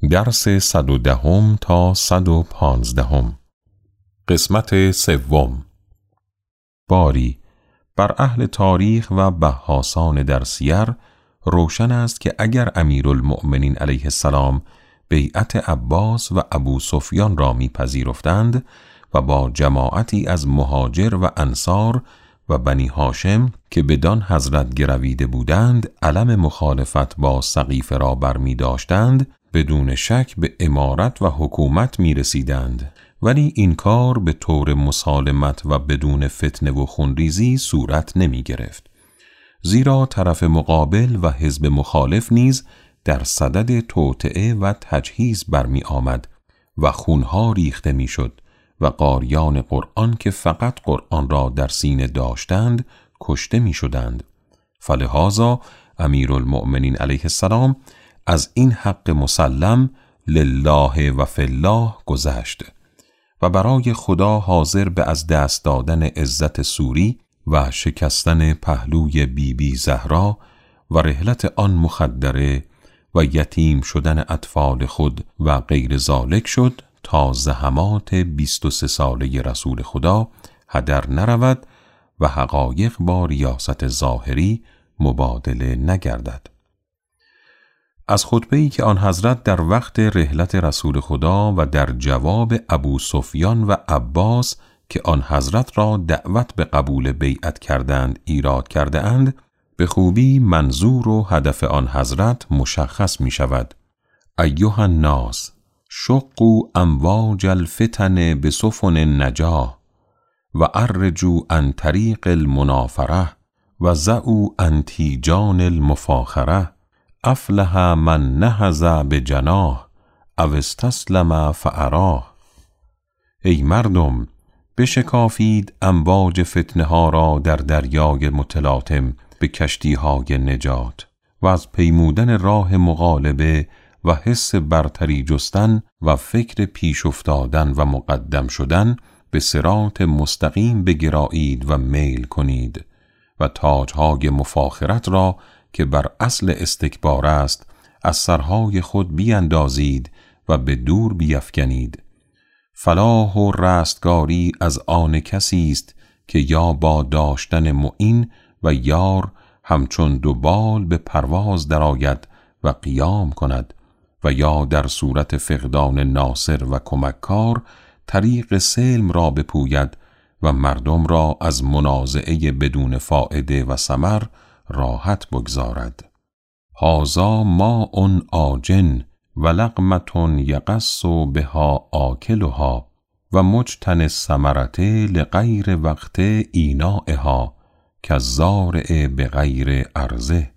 درس 110 تا 115. قسمت سوم. باری بر اهل تاریخ و بحاثان در سیر روشن است که اگر امیرالمؤمنین علیه السلام بیعت عباس و ابو سفیان را میپذیرفتند و با جماعتی از مهاجر و انصار و بنی هاشم که بدان حضرت گرویده بودند علم مخالفت با سقیفه را برمی داشتند، بدون شک به امارت و حکومت می رسیدند، ولی این کار به طور مسالمت و بدون فتنه و خونریزی صورت نمی گرفت، زیرا طرف مقابل و حزب مخالف نیز در صدد توطئه و تجهیز برمی آمد و خونها ریخته می شد و قاریان قرآن که فقط قرآن را در سینه داشتند کشته می شدند. فلهذا امیرالمؤمنین علیه السلام از این حق مسلم لله و فی الله گذشت و برای خدا حاضر به از دست دادن عزت سوری و شکستن پهلوی بی زهرا و رحلت آن مخدره و یتیم شدن اطفال خود و غیر ذالک شد تا زحمات 23 ساله رسول خدا هدر نرود و حقایق با ریاست ظاهری مبادله نگردد. از خطبه‌ای که آن حضرت در وقت رحلت رسول خدا و در جواب ابو سفیان و عباس که آن حضرت را دعوت به قبول بیعت کردند ایراد کرده اند، به خوبی منظور و هدف آن حضرت مشخص می شود. ایها الناس شقوا امواج الفتن بسفن النجاة و ارجوا عن طریق المنافره و ضعوا عن تیجان المفاخره. افلح من نهض بجناح او استسلم فاراه. ای مردم، بشکافید امواج فتنه ها را در دریای متلاطم به کشتی های نجات و از پیمودن راه مغالبه و حس برتری جستن و فکر پیش افتادن و مقدم شدن به صراط مستقیم بگرایید و میل کنید و تاجهای مفاخرت را که بر اصل استکبار است از سرهای خود بیاندازید و به دور بیفکنید. فلاح و رستگاری از آن کسی است که یا با داشتن معین و یار همچون دو بال به پرواز درآید و قیام کند و یا در صورت فقدان ناصر و کمککار طریق سلم را بپوید و مردم را از منازعه بدون فائده و ثمر راحت بگذارد. هذا ماء آجن و لقمة یقص بها آکلها و مجتن الثمرة لغیر وقت اینائها کالزارع بغیر ارضه.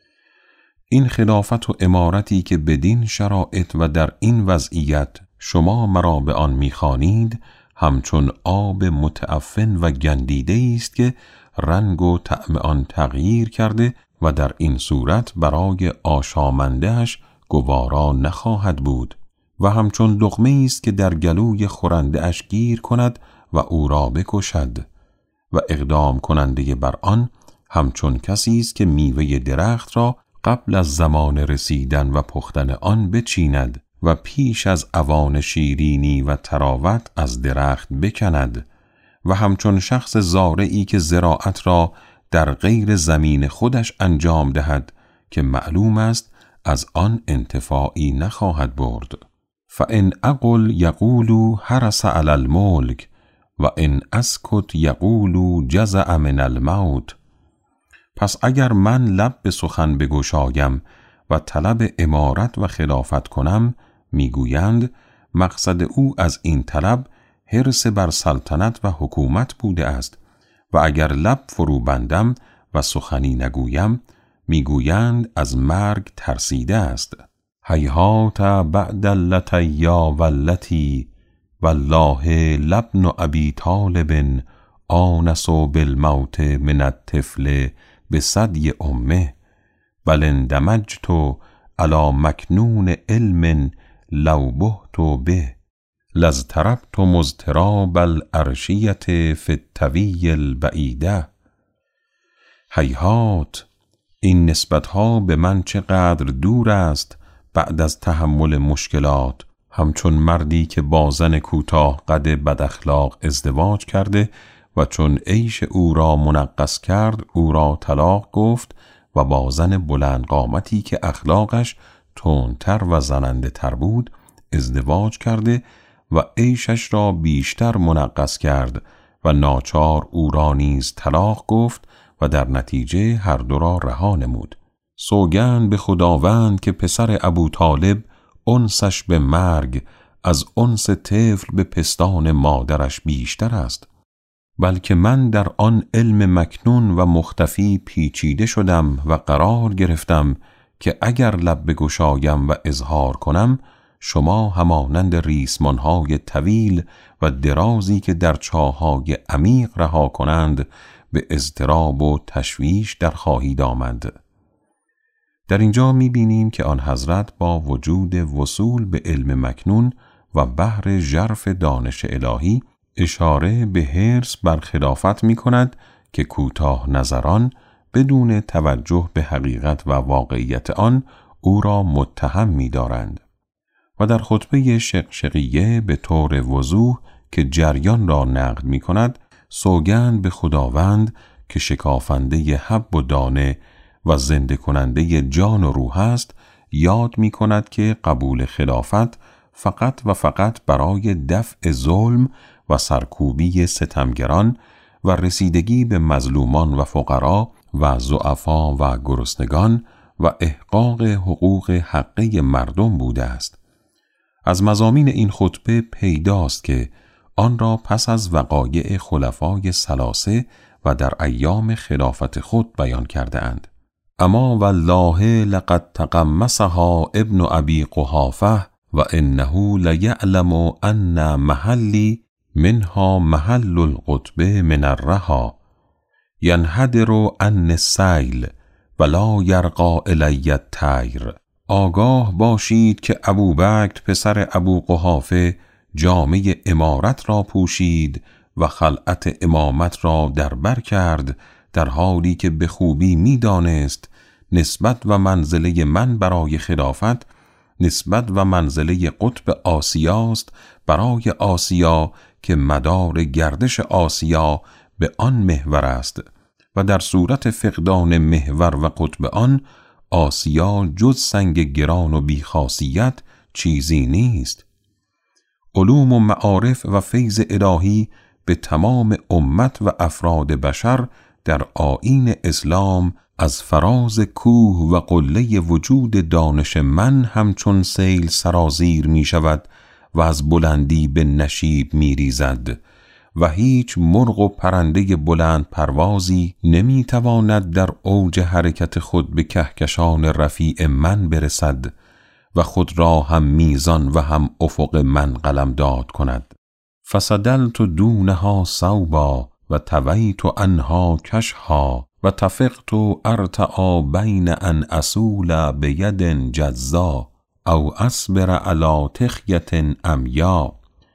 این خلافت و امارتی که بدین شرایط و در این وضعیت شما مرا به آن می‌خوانید همچون آب متعفن و گندیده است که رنگ و طعم آن تغییر کرده و در این صورت برای آشامنده‌اش گوارا نخواهد بود و همچون لقمه است که در گلوی خورنده اش گیر کند و او را بکشد و اقدام کننده بر آن همچون کسی است که میوه درخت را قبل از زمان رسیدن و پختن آن بچیند و پیش از اوان شیرینی و تراوت از درخت بکند و همچون شخص زارعی که زراعت را در غیر زمین خودش انجام دهد که معلوم است از آن انتفاعی نخواهد برد. فان اقل یقول حرس علی الملک و ان اسکت یقول جزع من الموت. پس اگر من لب به سخن بگشایم و طلب امارت و خلافت کنم، میگویند مقصد او از این طلب حرص بر سلطنت و حکومت بوده است و اگر لب فرو بندم و سخنی نگویم میگویند از مرگ ترسیده است. هیهات بعد اللتیا واللتی والله لابن ابی طالب آنس بالموت من الطفل بثدی امه بل اندمجت علی مکنون علم لو بهت به لاضطربت مضطراب العرشیة فی الطوی البعیده. هیهات، این نسبتها به من چقدر دور است بعد از تحمل مشکلات، همچون مردی که با زن کوتاه قد بد اخلاق ازدواج کرده و چون عیش او را منغص کرد او را طلاق گفت و با زن بلند قامتی که اخلاقش تندتر و زننده تر بود ازدواج کرده و عیشش را بیشتر منغص کرد و ناچار او را نیز طلاق گفت و در نتیجه هر دو را رها نمود. سوگند به خداوند که پسر ابوطالب انسش به مرگ از انس طفل به پستان مادرش بیشتر است، بلکه من در آن علم مکنون و مختفی پیچیده شدم و قرار گرفتم که اگر لب بگشایم و اظهار کنم شما همانند ریسمانهای طویل و درازی که در چاه‌های عمیق رها کنند به اضطراب و تشویش در خواهید آمد. در اینجا می‌بینیم که آن حضرت با وجود وصول به علم مکنون و بحر ژرف دانش الهی اشاره به حرص بر خلافت می‌کند که کوتاه نظران بدون توجه به حقیقت و واقعیت آن او را متهم می‌دارند. و در خطبه شقشقیه به طور وضوح که جریان را نقد می‌کند سوگند به خداوند که شکافنده حب و دانه و زنده کننده جان و روح است یاد می کند که قبول خلافت فقط و فقط برای دفع ظلم و سرکوبی ستمگران و رسیدگی به مظلومان و فقرا و ضعفا و گرسنگان و احقاق حقوق حقه مردم بوده است. از مضامین این خطبه پیداست که آن را پس از وقایع خلفای ثلاثه و در ایام خلافت خود بیان کرده اند. اما والله لقد تقمصها ابن ابی قحافه و انه لیعلم ان محلی منها محل القطب من الرها ینحدر عن السیل ولا یرقى الی الطیر. آگاه باشید که ابوبکر پسر ابو قحافه جامه امارت را پوشید و خلعت امامت را در بر کرد در حالی که به خوبی می‌دانست نسبت و منزله من برای خلافت نسبت و منزله قطب آسیاست برای آسیا که مدار گردش آسیا به آن محور است و در صورت فقدان محور و قطب آن آسیا جز سنگ گران و بیخاصیت چیزی نیست. علوم و معارف و فیض الهی به تمام امت و افراد بشر در آیین اسلام از فراز کوه و قله وجود دانش من همچون سیل سرازیر می شود و از بلندی به نشیب می ریزد و هیچ مرغ و پرنده بلند پروازی نمی تواند در اوج حرکت خود به کهکشان رفیع من برسد و خود را هم میزان و هم افق من قلمداد کند. فسدلت دونها صوبا و تویت عنها کشها و تفقت ارتعا بین ان اصول بید جزا او اصبر علی تخیة عمیا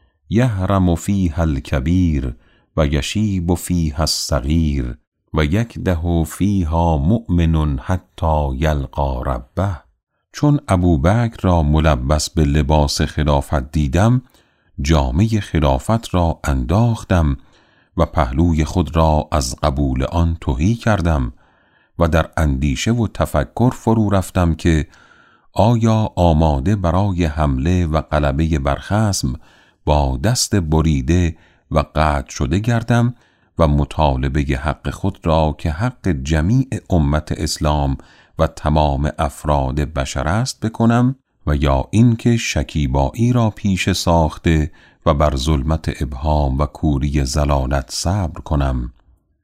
یهرم فیها الکبیر و یشیب فیها الصغیر و یکده فیها مؤمن حتی یلقا ربه. چون ابوبکر را ملبس به لباس خلافت دیدم جامه خلافت را انداختم و پهلوی خود را از قبول آن تهی کردم و در اندیشه و تفکر فرو رفتم که آیا آماده برای حمله و غلبه بر خصم با دست بریده و قطع شده گردم و مطالبه حق خود را که حق جمیع امت اسلام و تمام افراد بشر است بکنم و یا اینکه شکیبایی را پیش ساخته و بر ظلمت ابهام و کوری ضلالت صبر کنم.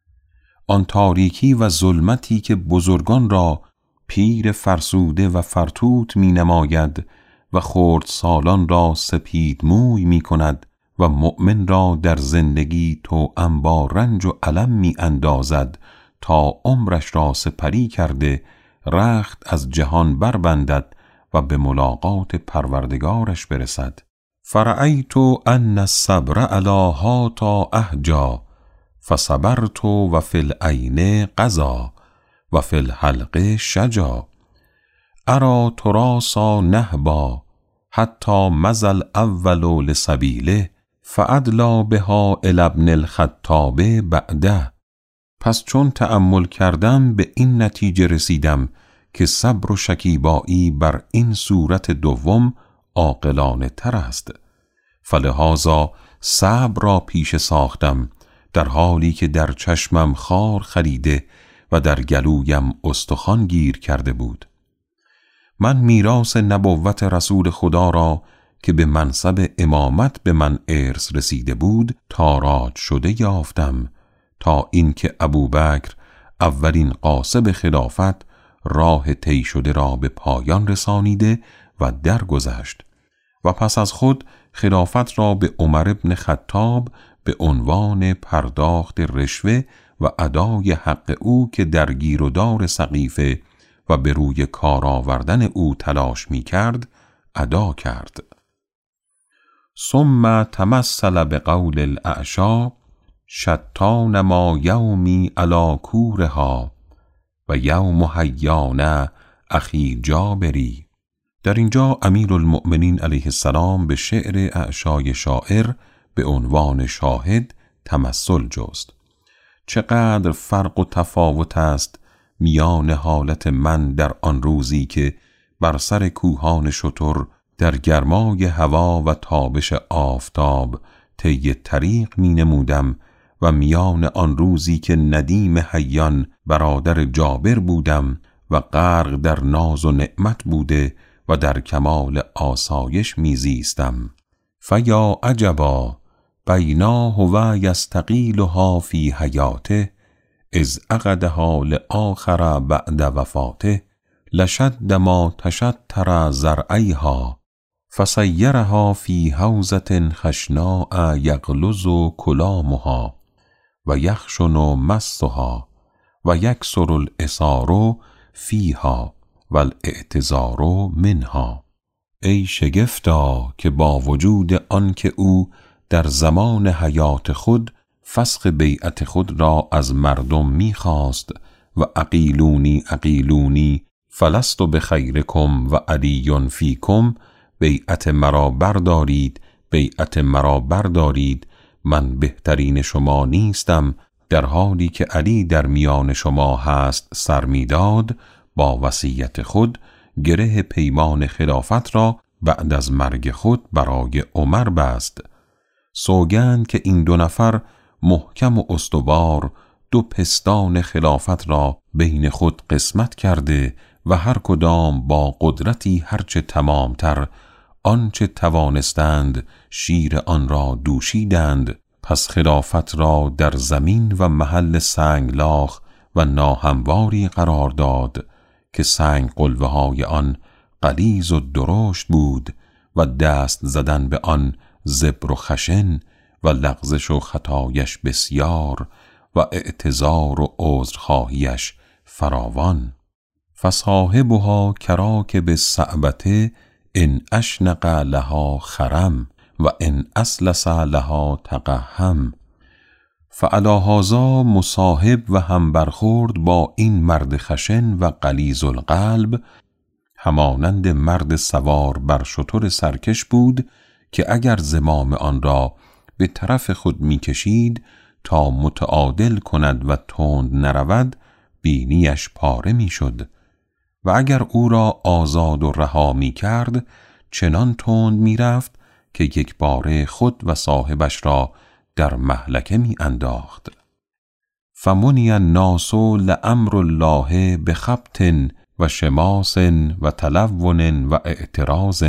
آن تاریکی و ظلمتی که بزرگان را پیر فرسوده و فرتوت می نماید و خرد سالان را سپید موی می کند و مؤمن را در زندگی توأم با رنج و الم می اندازد تا عمرش را سپری کرده رخت از جهان بربندد و به ملاقات پروردگارش برسد. فرأیت ان الصبر علی هاتا احجا فصبرت و فی العین قضا و فی الحلق شجا. ارا تراسا نهبا حتی مزل اول لسبیله فادلا بها الی ابن الخطاب بعده. پس چون تأمل کردم به این نتیجه رسیدم که صبر و شکیبایی بر این صورت دوم عاقلانه تر است. فلهذا صبر را پیش ساختم در حالی که در چشمم خار خلیده و در گلویم استخوان گیر کرده بود. من میراث نبوت رسول خدا را که به منصب امامت به من ارث رسیده بود تاراج شده یافتم، تا اینکه ابوبکر اولین قاصب خلافت راه طی شده را به پایان رسانیده و درگذشت و پس از خود خلافت را به عمر بن خطاب به عنوان پرداخت رشوه و ادای حق او که در گیر و دار سقیفه و به روی کار آوردن او تلاش می کرد ادا کرد. ثم تمثل بقول الاعشا شتان ما یومی علی کورها و یوم حیانه اخی جابری. در اینجا امیرالمؤمنین علیه السلام به شعر اعشای شاعر به عنوان شاهد تمثل جست. چقدر فرق و تفاوت است میان حالت من در آن روزی که بر سر کوهان شتر در گرمای هوا و تابش آفتاب طی طریق می نمودم و میان آن روزی که ندیم حیان برادر جابر بودم و غرق در ناز و نعمت بوده و در کمال آسایش میزیستم. فیا عجبا بیناه و یستقیلها فی حیاته اذ عقدها لآخر بعد وفاته لشد ما تشتر زرعیها فسیرها فی حوزة خشناء یغلظ کلامها و یخشن مسها و یکسر الاسار فیها و الاعتذار منها. ای شگفتا که با وجود آن که او در زمان حیات خود فسخ بیعت خود را از مردم می‌خواست و اقیلونی اقیلونی فلست بخیرکم و علی فیکم، بیعت مرا بردارید، بیعت مرا بردارید، من بهترین شما نیستم، در حالی که علی در میان شما هست سر می‌داد، با وصیت خود گره پیمان خلافت را بعد از مرگ خود برای عمر بست. سوگند که این دو نفر محکم و استوار دو پستان خلافت را بین خود قسمت کرده و هر کدام با قدرتی هرچه تمامتر آنچه توانستند شیر آن را دوشیدند. پس خلافت را در زمین و محل سنگلاخ و ناهمواری قرار داد که سنگ قلوه های آن غلیظ و درشت بود و دست زدن به آن زبر و خشن و لغزش و خطایش بسیار و اعتذار و عذرخواهیش فراوان. فصاحبها کراکب الصعبة ان اشنق لها خرم و ان اسلس لها تقهم. فعلی هذا مصاحب و هم برخورد با این مرد خشن و غلیظ القلب همانند مرد سوار بر شتر سرکش بود که اگر زمام آن را به طرف خود می‌کشید تا متعادل کند و تند نرود، بینیش پاره می‌شد و اگر او را آزاد و رها می‌کرد چنان تند می‌رفت که یک باره خود و صاحبش را در مهلکه می‌انداخت. فمنی الناس لامر الله بخبط و شماس و تلون و اعتراض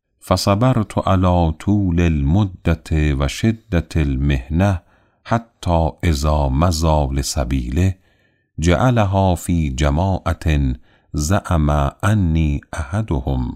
فصبرت علی طول المدة و شدة المحنة حتی اذا مضى لسبیله جعلها فی جماعة زعم انی احدهم.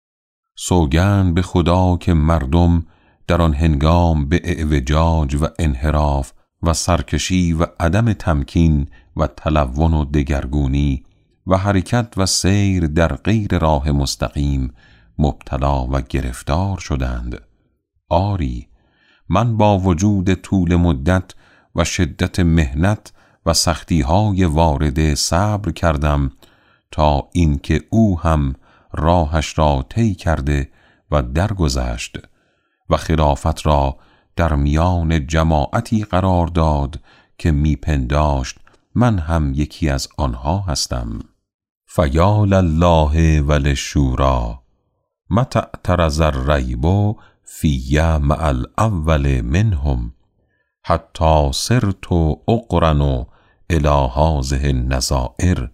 سوگند به خدا که مردم در آن هنگام به اعوجاج و انحراف و سرکشی و عدم تمکین و تلون و دگرگونی و حرکت و سیر در غیر راه مستقیم مبتلا و گرفتار شدند. آری، من با وجود طول مدت و شدت محنت و سختی‌های وارده صبر کردم تا اینکه او هم راهش را طی کرده و درگذشت و خلافت را در میان جماعتی قرار داد که میپنداشت من هم یکی از آنها هستم. فیا لله وللشوری متى اعترض الریب فی مع الاول منهم حتی صرت اقرن الی هذه النظائر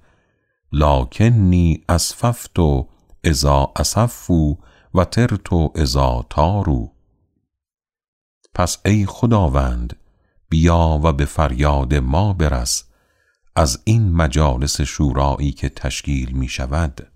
لکنی اسففت اذا اسفوا و طرت اذا طاروا. پس ای خداوند بیا و به فریاد ما برس از این مجالس شورایی که تشکیل می شود.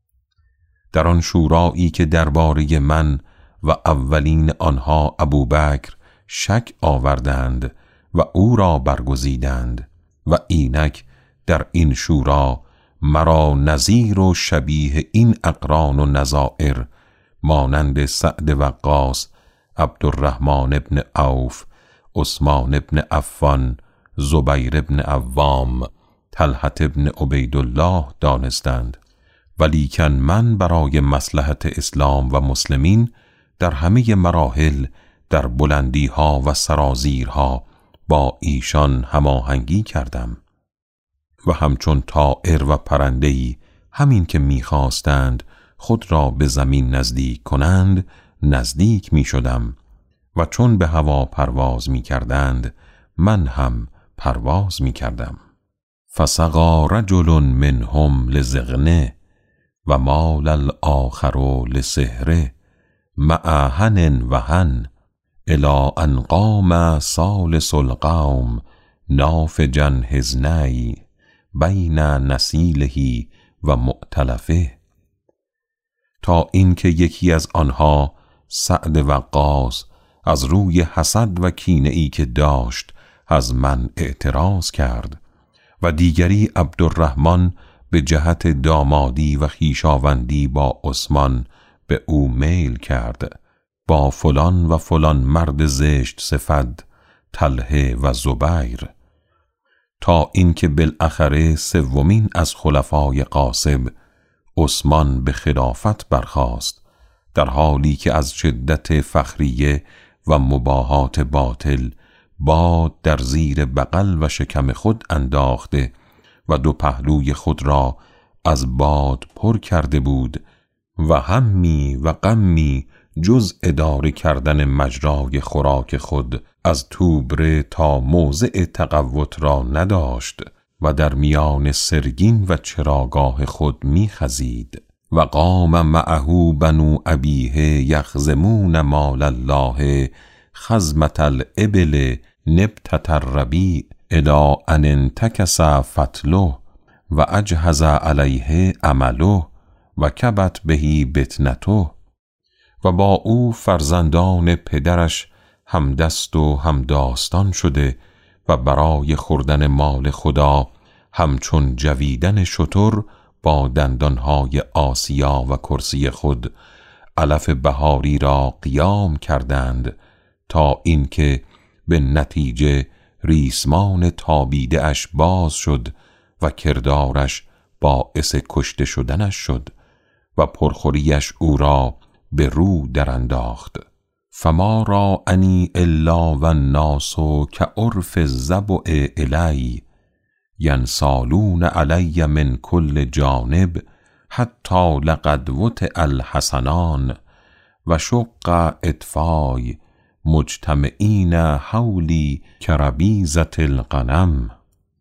در آن شورایی که درباره من و اولین آنها ابوبکر شک آوردند و او را برگزیدند و اینک در این شورا مرا نظیر و شبیه این اقران و نظائر مانند سعد وقاص، عبدالرحمن ابن عوف، عثمان ابن عفان، زبیر ابن عوام، طلحة ابن عبیدالله دانستند. ولیکن من برای مصلحت اسلام و مسلمین در همه مراحل در بلندیها و سرازیرها با ایشان هماهنگی کردم و همچون طائر و پرنده‌ای همین که می‌خواستند خود را به زمین نزدیک کنند نزدیک می‌شدم و چون به هوا پرواز می‌کردند من هم پرواز می‌کردم. فسقى رجل منهم لزغنه و مال الآخر لسهره مع هن و هن الی ان قام ثالث القوم نافجا حزنی بین نسیله و مؤتلفه، تا اینکه یکی از آنها سعد وقاص از روی حسد و کینه ای که داشت از من اعتراض کرد و دیگری عبدالرحمن به جهت دامادی و خویشاوندی با عثمان به او میل کرد با فلان و فلان مرد زشت صفت طلحه و زبیر، تا اینکه بالاخره سومین از خلفای غاصب عثمان به خلافت برخاست در حالی که از شدت فخریه و مباهات باطل باد در زیر بغل و شکم خود انداخته و دو پهلوی خود را از باد پر کرده بود و همی و غمی جز اداره کردن مجرای خوراک خود از توبره تا موضع تقوت را نداشت و در میان سرگین و چراگاه خود میخزید. و قام معه بنو ابیه یخزمون مال الله خزمة الابل نبتة الربیع الی ان انتکس فتله و اجهز علیه عمله و کبت بهی بطنته. و با او فرزندان پدرش همدست و همداستان شده و برای خوردن مال خدا همچون جویدن شتر با دندانهای آسیا و کرسی خود علف بهاری را قیام کردند تا اینکه به نتیجه ریسمان تابیده اش باز شد و کردارش باعث کشته شدنش شد و پرخوریش او را به رو در انداخت. فما را انی الا و الناس کعرف الضبع الی ینسالون علی من کل جانب حتی لقد وطئ الحسنان و شق اطفای مجتمعین حولی کربیزة الغنم.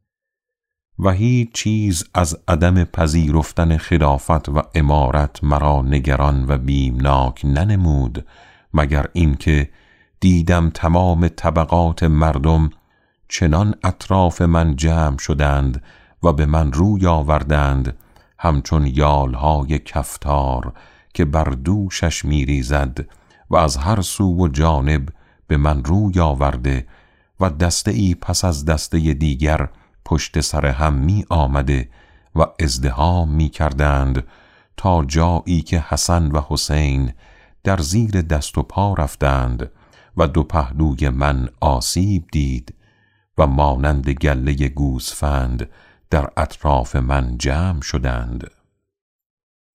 و هیچ چیز از عدم پذیرفتن خلافت و امارت مرا نگران و بیمناک ننمود مگر اینکه دیدم تمام طبقات مردم چنان اطراف من جمع شدند و به من روی آوردند همچون یالهای کفتار که بر دوشش میریزد و از هر سو و جانب به من روی آورده و دسته ای پس از دسته دیگر پشت سر هم می آمده و ازدحام می کردند تا جایی که حسن و حسین در زیر دست و پا رفتند و دو پهلوی من آسیب دید و مانند گله گوسفند در اطراف من جمع شدند.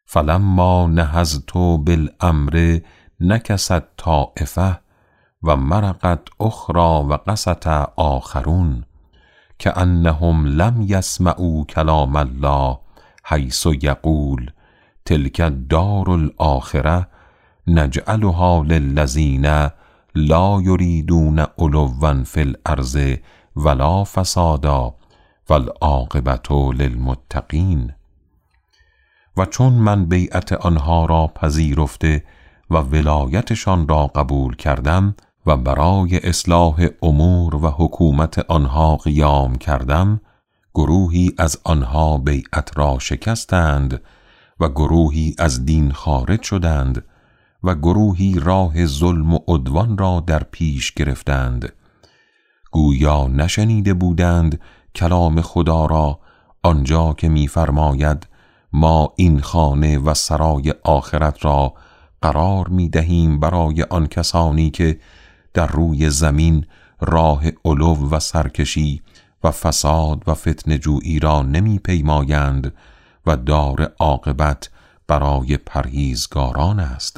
فلما نهضت بالامر نکست طائفه و مرقت اخرى و قست آخرون کأنهم لم یسمعوا کلام الله حیث یقول تلک الدار الآخرة نجعلها للذین لا یریدون علوا فی الارض ولا فسادا والعاقبة للمتقین. و چون من بیعت آنها را پذیرفته و ولایتشان را قبول کردم و برای اصلاح امور و حکومت آنها قیام کردم، گروهی از آنها بیعت را شکستند و گروهی از دین خارج شدند و گروهی راه ظلم و عدوان را در پیش گرفتند. گویا نشنیده بودند کلام خدا را آنجا که می‌فرماید ما این خانه و سرای آخرت را قرار می‌دهیم برای آن کسانی که در روی زمین راه علو و سرکشی و فساد و فتنه جویی را نمی‌پیمایند و دار عاقبت برای پرهیزگاران است.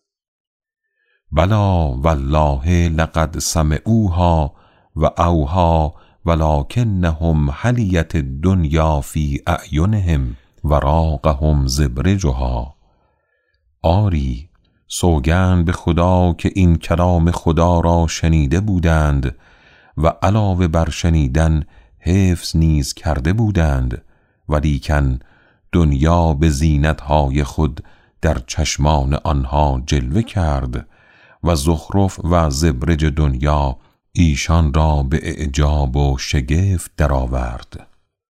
بلا والله لقد سمعوها و اوها ولکنهم حلیت الدنیا فی اعینهم و راقهم زبرجها. آری، سوگند به خدا که این کلام خدا را شنیده بودند و علاوه بر شنیدن حفظ نیز کرده بودند، ولیکن دنیا به زینتهای خود در چشمان آنها جلوه کرد و زخرف و زبرج دنیا ایشان را به اعجاب و شگفت درآورد.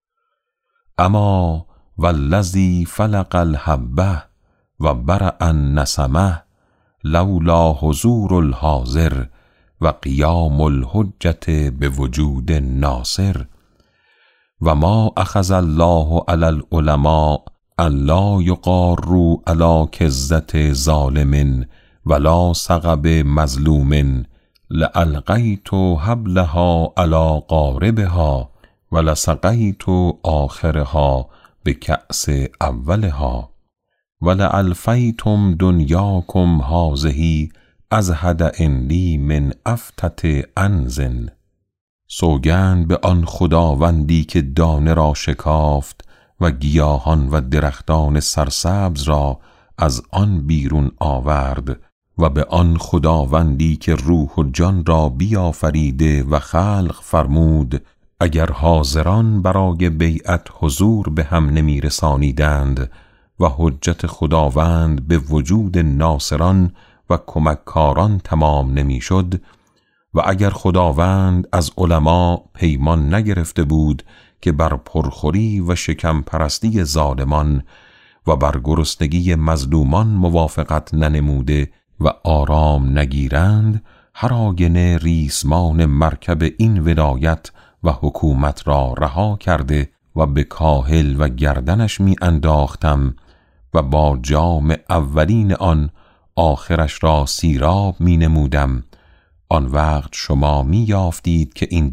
اما والذی فلق الحبه و برأ النسمه لولا حضور الحاضر و قیام الحجة بوجود الناصر و ما اخذ الله علی العلماء الا یقاروا علی کزة ظالم ولا سغب مظلوم لألقیت حبلها علی قاربها ولسقیت آخرها بکأس اولها ولألفیتم دنیاکم هذه ازهد عندی من افتة عنز. سوگند به آن خداوندی که دانه را شکافت و گیاهان و درختان سرسبز را از آن بیرون آورد و به آن خداوندی که روح و جان را بیافریده و خلق فرمود اگر حاضران برای بیعت حضور به هم نمی رسانیدند و حجت خداوند به وجود ناصران و کمککاران تمام نمی شد و اگر خداوند از علما پیمان نگرفته بود که بر پرخوری و شکم پرستی ظالمان و بر گرسنگی مظلومان موافقت ننموده و آرام نگیرند، هر آینه ریسمان مرکب این ولایت و حکومت را رها کرده و به کاهل و گردنش می انداختم و با جام اولین آن آخرش را سیراب می نمودم. آن وقت شما می یافتید که این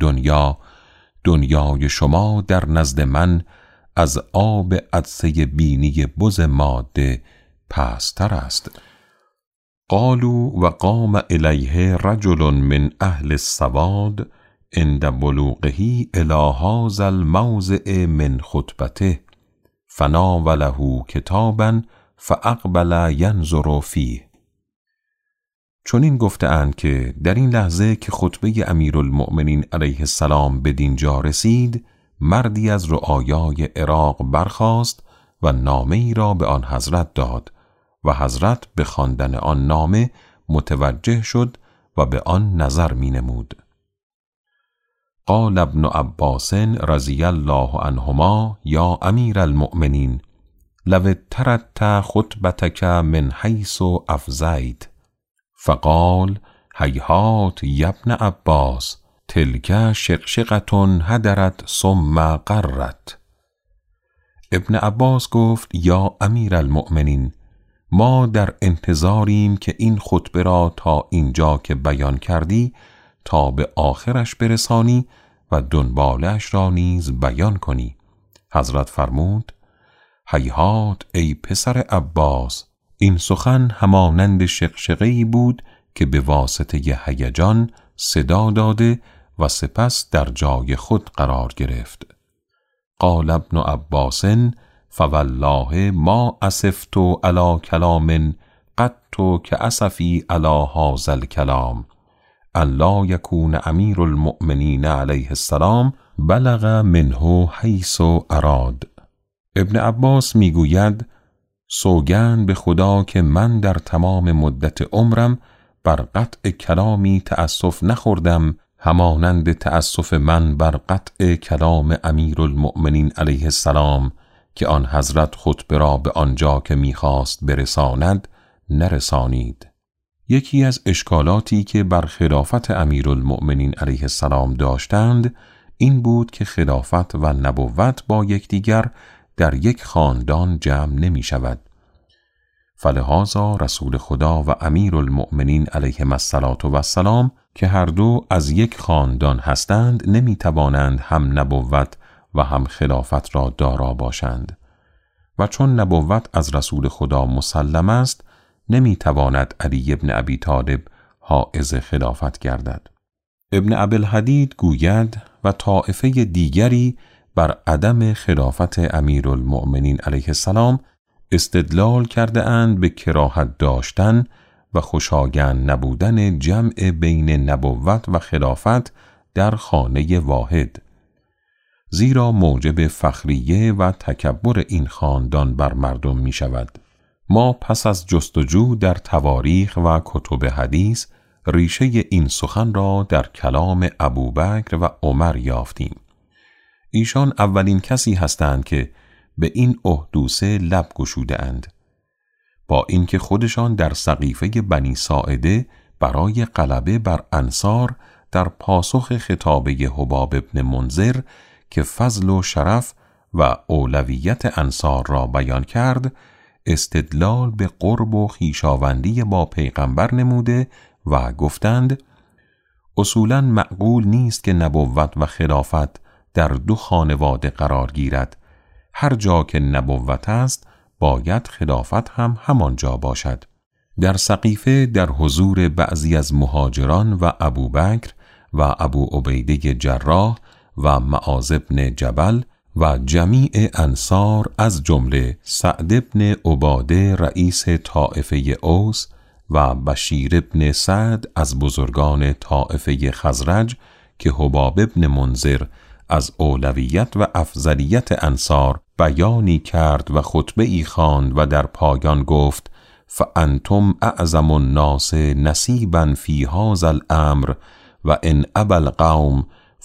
دنیای شما در نزد من از آب عطسه بینی بز ماده پستر است. قالوا و قام الیه رجل من اهل السواد عند بلوغه الی هذا الموضع من خطبته فناوله کتابا فاقبل ینظر فیه. چون این گفتند که در این لحظه که خطبه امیرالمؤمنین علیه السلام بدین جا رسید، مردی از رعایای عراق برخاست و نامه ای را به آن حضرت داد و حضرت به خواندن آن نامه متوجه شد و به آن نظر می نمود. قال ابن عباس رضی الله عنهما یا امیر المؤمنین لو اتردت خطبتک من حیث افزیت. فقال هیهات یا ابن عباس تلک شقشقة هدرت ثم قرت. ابن عباس گفت یا امیر المؤمنین، ما در انتظاریم که این خطبه را تا اینجا که بیان کردی تا به آخرش برسانی و دنبالش را نیز بیان کنی. حضرت فرمود هیهات ای پسر عباس. این سخن همانند شقشقه‌ای بود که به واسطه هیجان صدا داده و سپس در جای خود قرار گرفت. قال ابن عباس فوالله ما اسفت علی کلام قط کاسفی علی هذا الکلام الا یکون امیر المؤمنین علیه السلام بلغ منه حیث اراد. ابن عباس میگوید سوگند به خدا که من در تمام مدت عمرم بر قطع کلامی تأسف نخوردم همانند تأسف من بر قطع کلام امیر المؤمنین علیه السلام که آن حضرت خطبه را به آنجا که میخواست برساند نرسانید. یکی از اشکالاتی که بر خلافت امیر المؤمنین علیه السلام داشتند این بود که خلافت و نبوت با یکدیگر در یک خاندان جمع نمی شود. فلهذا رسول خدا و امیر المؤمنین علیهم السلام که هر دو از یک خاندان هستند نمی توانند هم نبوت و هم خلافت را دارا باشند و چون نبوت از رسول خدا مسلم است نمی تواند علی ابن ابی طالب حائز خلافت گردد. ابن ابوالحدید گوید و طائفه دیگری بر عدم خلافت امیر المؤمنین علیه السلام استدلال کرده اند به کراهت داشتن و خوشایند نبودن جمع بین نبوت و خلافت در خانه واحد، زیرا موجب فخریه و تکبر این خاندان بر مردم می شود. ما پس از جستجو در تواریخ و کتب حدیث ریشه این سخن را در کلام ابوبکر و عمر یافتیم. ایشان اولین کسی هستند که به این احدوثه لب گشوده اند، با اینکه خودشان در سقیفه بنی ساعده برای غلبه بر انصار در پاسخ خطابه حباب ابن منذر که فضل و شرف و اولویت انصار را بیان کرد استدلال به قرب و خویشاوندی با پیغمبر نموده و گفتند اصولاً معقول نیست که نبوت و خلافت در دو خانواده قرار گیرد. هر جا که نبوت است باید خلافت هم همانجا باشد. در سقیفه در حضور بعضی از مهاجران و ابوبکر و ابو عبیده جراح و معاذ بن جبل و جمیع انصار از جمله سعد بن عباده رئیس طائفه اوس و بشیر بن سعد از بزرگان طائفه خزرج که حباب بن منذر از اولویت و افضلیت انصار بیانی کرد و خطبه‌ای خواند و در پایان گفت فانتم اعظم الناس نصیبا فی هذا الامر و ان ابى القوم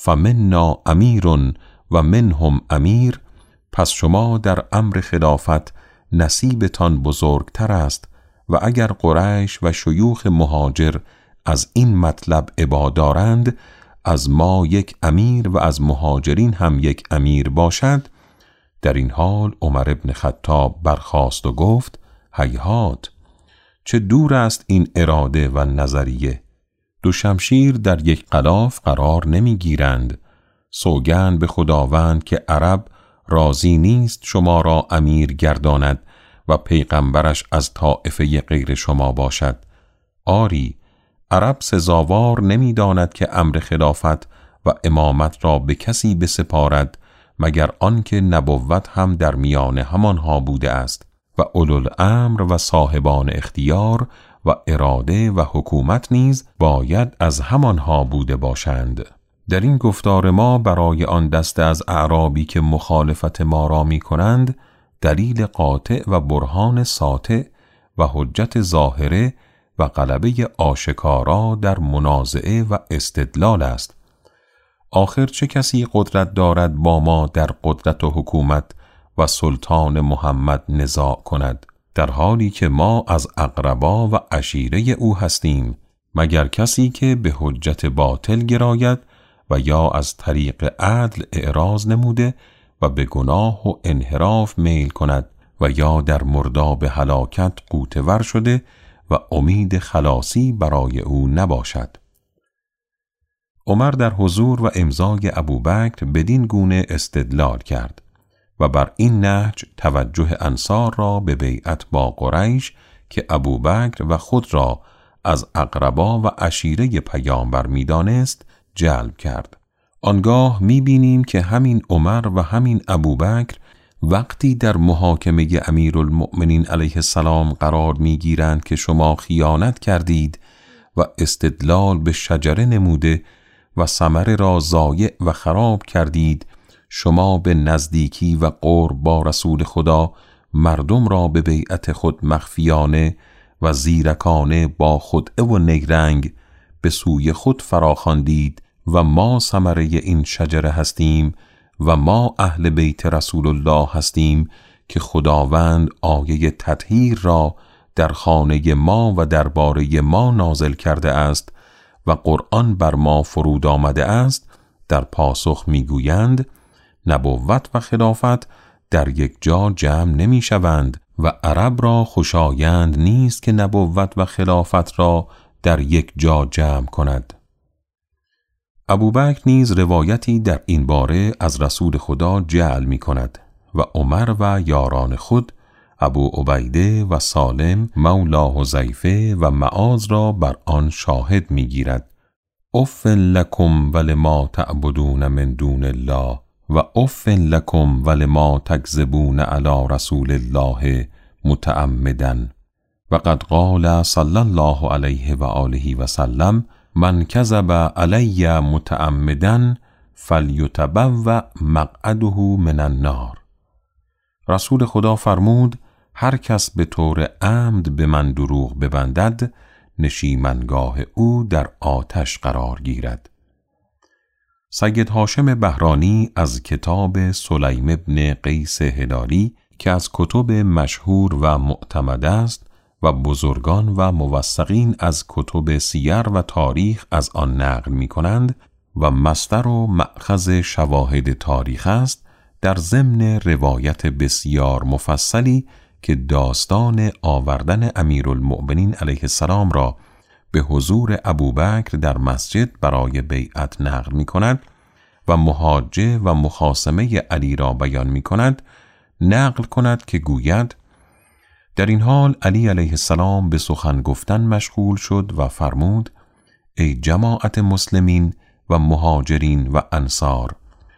فمنا امیر و منهم امیر. پس شما در امر خلافت نصیبتان بزرگتر است و اگر قریش و شیوخ مهاجر از این مطلب ابا دارند از ما یک امیر و از مهاجرین هم یک امیر باشد. در این حال عمر ابن خطاب برخاست و گفت هیهات، چه دور است این اراده و نظریه. دو شمشیر در یک غلاف قرار نمی گیرند. سوگند به خداوند که عرب راضی نیست شما را امیر گرداند و پیغمبرش از طائفه غیر شما باشد. آری، عرب سزاوار نمی داند که امر خلافت و امامت را به کسی بسپارد مگر آنکه نبوت هم در میان همانها بوده است و اولوالامر و صاحبان اختیار و اراده و حکومت نیز باید از همانها بوده باشند. در این گفتار ما برای آن دسته از اعرابی که مخالفت ما را می کنند دلیل قاطع و برهان ساطع و حجت ظاهره و غلبه آشکارا در منازعه و استدلال است. آخر چه کسی قدرت دارد با ما در قدرت و حکومت و سلطان محمد نزاع کند، در حالی که ما از اقربا و عشیره او هستیم، مگر کسی که به حجت باطل گراید و یا از طریق عدل اعراض نموده و به گناه و انحراف میل کند و یا در مرداب هلاکت غوطه‌ور شده و امید خلاصی برای او نباشد. عمر در حضور و امضای ابوبکر بدین گونه استدلال کرد و بر این نهج توجه انصار را به بیعت با قریش که ابوبکر و خود را از اقربا و عشیره پیامبر می‌دانست جلب کرد. آنگاه می‌بینیم که همین عمر و همین ابوبکر وقتی در محاکمه امیرالمؤمنین علیه السلام قرار می‌گیرند که شما خیانت کردید و استدلال به شجره نموده و ثمره را ضایع و خراب کردید، شما به نزدیکی و قرب با رسول خدا مردم را به بیعت خود مخفیانه و زیرکانه با خدعه و نیرنگ به سوی خود فراخواندید و ما ثمره این شجره هستیم و ما اهل بیت رسول الله هستیم که خداوند آیه تطهیر را در خانه ما و درباره ما نازل کرده است و قرآن بر ما فرود آمده است. در پاسخ میگویند نبوت و خلافت در یک جا جمع نمی شوند و عرب را خوشایند نیست که نبوت و خلافت را در یک جا جمع کند. ابوبکر نیز روایتی در این باره از رسول خدا جعل می کند و عمر و یاران خود ابو عبیده و سالم مولا حذیفه و معاذ را بر آن شاهد می گیرد. اف لکم ولما تعبدون من دون الله و اف لکم ولما تکذبون علی رسول الله متعمدا و قد قال صلی الله علیه و آله و سلم من کذب علی متعمدا فلیتبوأ مقعده من النار. رسول خدا فرمود هر کس به طور عمد به من دروغ ببندد نشیمنگاه او در آتش قرار گیرد. سید هاشم بهرانی از کتاب سلیم ابن قیس هلالی که از کتب مشهور و معتمد است و بزرگان و موثقین از کتب سیر و تاریخ از آن نقل می کنند و مصدر و مأخذ شواهد تاریخ است، در ضمن روایت بسیار مفصلی که داستان آوردن امیرالمؤمنین علیه السلام را به حضور ابوبکر در مسجد برای بیعت نقل می کند و محاجه و مخاصمه علی را بیان می کند، نقل کند که گوید در این حال علی علیه السلام به سخن گفتن مشغول شد و فرمود ای جماعت مسلمین و مهاجرین و انصار،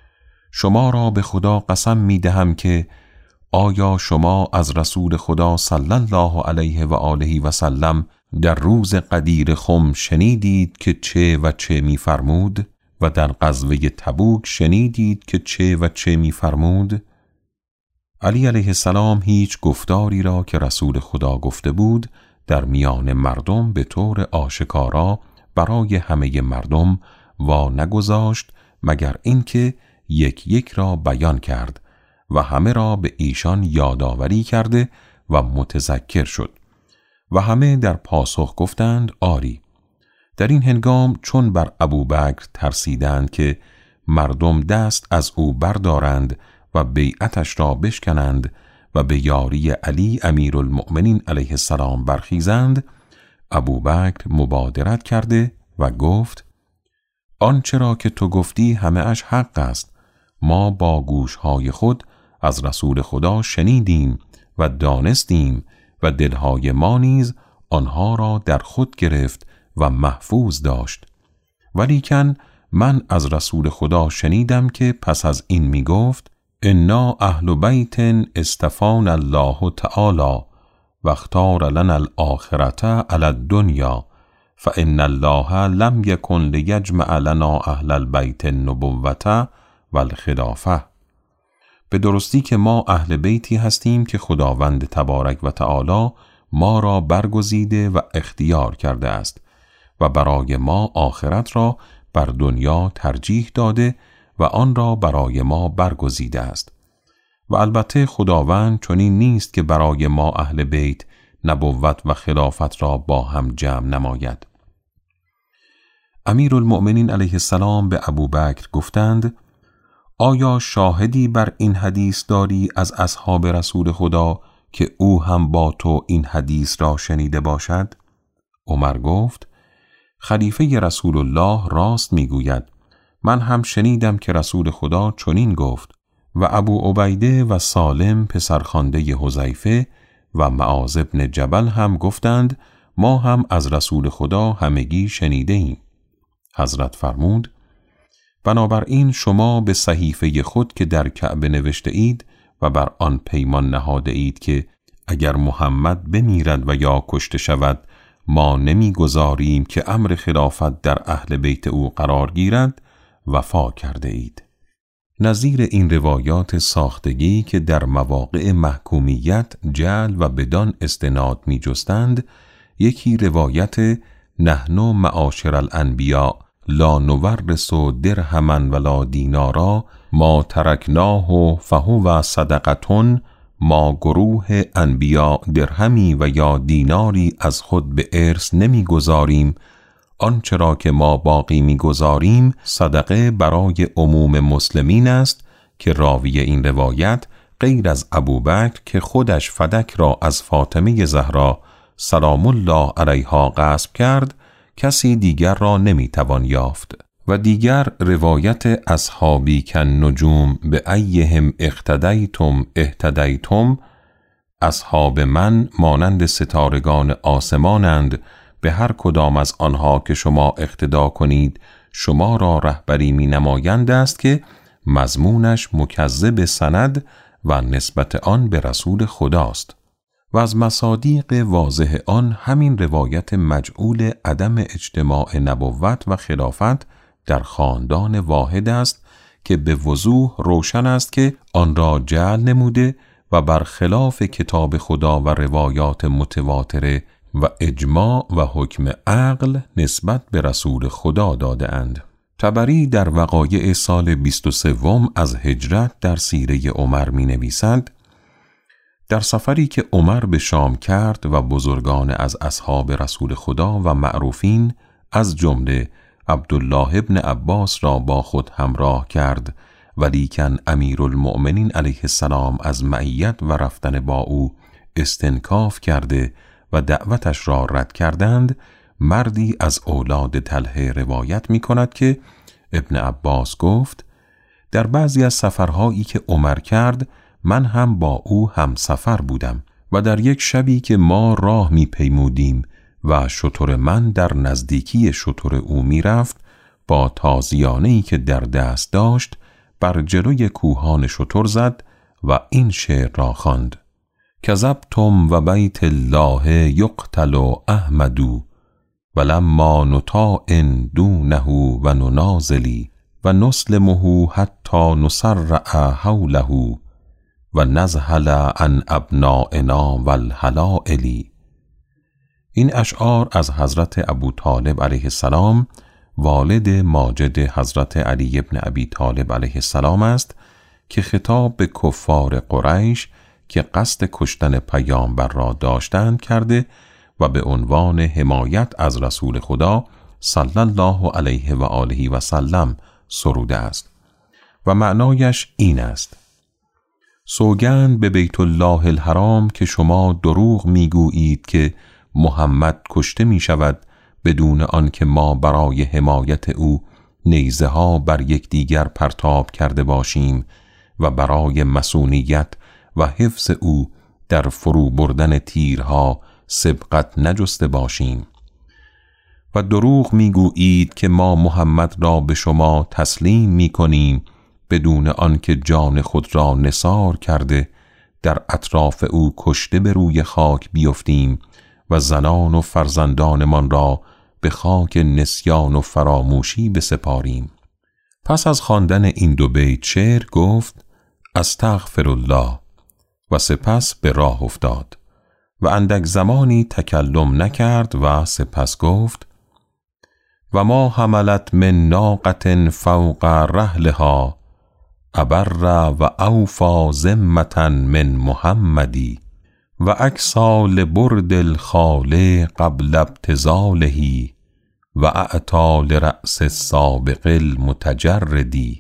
شما را به خدا قسم می دهم که آیا شما از رسول خدا صلی الله علیه و آله و سلم در روز غدیر خم شنیدید که چه و چه می فرمود و در غزوه تبوک شنیدید که چه و چه می فرمود؟ علی علیه السلام هیچ گفتاری را که رسول خدا گفته بود در میان مردم به طور آشکارا برای همه مردم وا نگذاشت مگر اینکه یک یک را بیان کرد و همه را به ایشان یادآوری کرده و متذکر شد و همه در پاسخ گفتند آری. در این هنگام چون بر ابوبکر ترسیدند که مردم دست از او بردارند و بیعتش را بشکنند و به یاری علی امیرالمؤمنین علیه السلام برخیزند، ابوبکر مبادرت کرده و گفت آنچه را که تو گفتی همه اش حق است. ما با گوشهای خود از رسول خدا شنیدیم و دانستیم و دلهای ما نیز آنها را در خود گرفت و محفوظ داشت. ولیکن من از رسول خدا شنیدم که پس از این می گفت انا اهل بیت استفان الله تعالی و اختار لنا الاخرة علی الدنیا فان الله لم یکن لیجمع لنا اهل البیت النبوة والخلافه. به درستی که ما اهل بیتی هستیم که خداوند تبارک و تعالی ما را برگزیده و اختیار کرده است و برای ما آخرت را بر دنیا ترجیح داده و آن را برای ما برگزیده است. و البته خداوند چنین نیست که برای ما اهل بیت نبوت و خلافت را با هم جمع نماید. امیرالمؤمنین علیه السلام به ابوبکر گفتند آیا شاهدی بر این حدیث داری از اصحاب رسول خدا که او هم با تو این حدیث را شنیده باشد؟ عمر گفت خلیفه رسول الله راست میگوید. من هم شنیدم که رسول خدا چنین گفت و ابو عبیده و سالم پسرخوانده حذیفه و معاذ بن جبل هم گفتند ما هم از رسول خدا همگی شنیده ایم. حضرت فرمود بنابراین شما به صحیفه خود که در کعبه نوشته اید و بر آن پیمان نهاده اید که اگر محمد بمیرد و یا کشته شود ما نمیگذاریم که امر خلافت در اهل بیت او قرار گیرد وفا کرده اید. نظیر این روایات ساختگی که در مواقع محکومیت جعل و بدان استناد می جستند، یکی روایت نحن معاشر الانبیاء لا نورث درهما ولا دینارا ما ترکناه فهو صدقه، ما گروه انبیاء درهمی و یا دیناری از خود به ارث نمی گذاریم، آنچه را که ما باقی می گذاریم صدقه برای عموم مسلمین است که راوی این روایت غیر از ابوبکر که خودش فدک را از فاطمه زهرا سلام الله علیها غصب کرد کسی دیگر را نمی توان یافت. و دیگر روایت اصحابی کن نجوم به ایهم اقتدیتم اهتدیتم، اصحاب من مانند ستارگان آسمانند، به هر کدام از آنها که شما اقتدا کنید شما را رهبری می نمایند است که مضمونش مکذب سند و نسبت آن به رسول خداست. و از مصادیق واضح آن همین روایت مجعول عدم اجتماع نبوت و خلافت در خاندان واحد است که به وضوح روشن است که آن را جعل نموده و برخلاف کتاب خدا و روایات متواتره و اجماع و حکم عقل نسبت به رسول خدا داده اند. طبری در وقایع سال 23 از هجرت در سیره عمر می نویسد در سفری که عمر به شام کرد و بزرگان از اصحاب رسول خدا و معروفین از جمله عبدالله ابن عباس را با خود همراه کرد ولیکن امیرالمؤمنین علیه السلام از معیت و رفتن با او استنکاف کرده و دعوتش را رد کردند، مردی از اولاد طلحه روایت می کند که ابن عباس گفت در بعضی از سفرهایی که عمر کرد من هم با او هم سفر بودم و در یک شبی که ما راه می پیمودیم و شتر من در نزدیکی شتر او می رفت با تازیانه‌ای که در دست داشت بر جلوی کوهان شتر زد و این شعر را خواند: کذبتم و بیت الله یقتل احمد ولما نطاع دونه و ننازلی و نسلمه حتی نسرع حوله و نزهل عن ابنائنا والحلائلی. این اشعار از حضرت ابو طالب علیه السلام والد ماجد حضرت علی ابن ابی طالب علیه السلام است که خطاب به کفار قریش که قصد کشتن پیامبر را داشتند کرده و به عنوان حمایت از رسول خدا صلی الله علیه و آله و سلم سروده است و معنایش این است: سوگند به بیت الله الحرام که شما دروغ میگویید که محمد کشته می شود بدون آنکه ما برای حمایت او نیزه ها بر یکدیگر پرتاب کرده باشیم و برای مصونیت و حفظ او در فرو بردن تیرها سبقت نجسته باشیم، و دروغ میگویید که ما محمد را به شما تسلیم میکنیم بدون آنکه جان خود را نثار کرده در اطراف او کشته به روی خاک بیفتیم و زنان و فرزندانمان را به خاک نسیان و فراموشی بسپاریم. پس از خواندن این دو بیت شعر گفت استغفر الله و سپس به راه افتاد و اندک زمانی تکلم نکرد و سپس گفت و ما حملت من ناقة فوق رحلها ابر و اوفا ذمة من محمدی و اکسا لبرد الخال قبل ابتذاله و اعطا لرأس السابق المتجردی.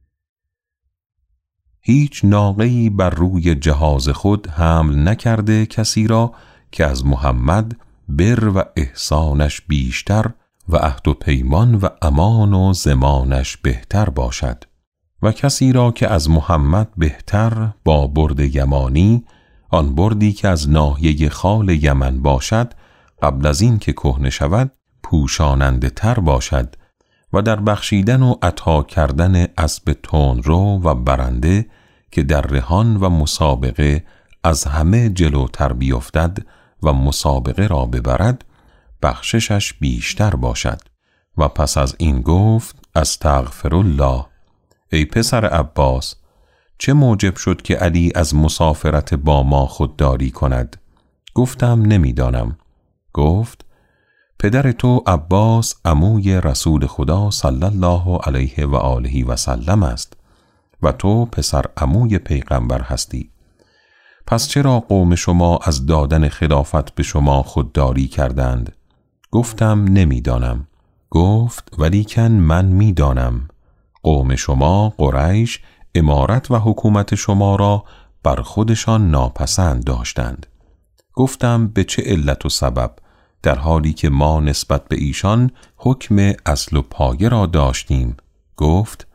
هیچ ناقه‌ای بر روی جهاز خود حمل نکرده کسی را که از محمد بر و احسانش بیشتر و عهد و پیمان و امان و ضمانش بهتر باشد. و کسی را که از محمد بهتر با برد یمانی، آن بردی که از ناحیه خال یمن باشد، قبل از این که کهنه شود پوشاننده تر باشد و در بخشیدن و عطا کردن اسب تندرو و برنده که در رهان و مسابقه از همه جلوتر بیفتد و مسابقه را ببرد، بخششش بیشتر باشد. و پس از این گفت: استغفرالله. ای پسر عباس، چه موجب شد که علی از مسافرت با ما خودداری کند؟ گفتم نمیدانم. گفت: پدر تو عباس عموی رسول خدا صلی الله علیه و آله و سلم است و تو پسر عموی پیغمبر هستی، پس چرا قوم شما از دادن خلافت به شما خودداری کردند؟ گفتم نمیدانم. گفت: ولیکن من میدانم. قوم شما قریش امارت و حکومت شما را بر خودشان ناپسند داشتند. گفتم به چه علت و سبب، در حالی که ما نسبت به ایشان حکم اصل و پایه را داشتیم؟ گفت: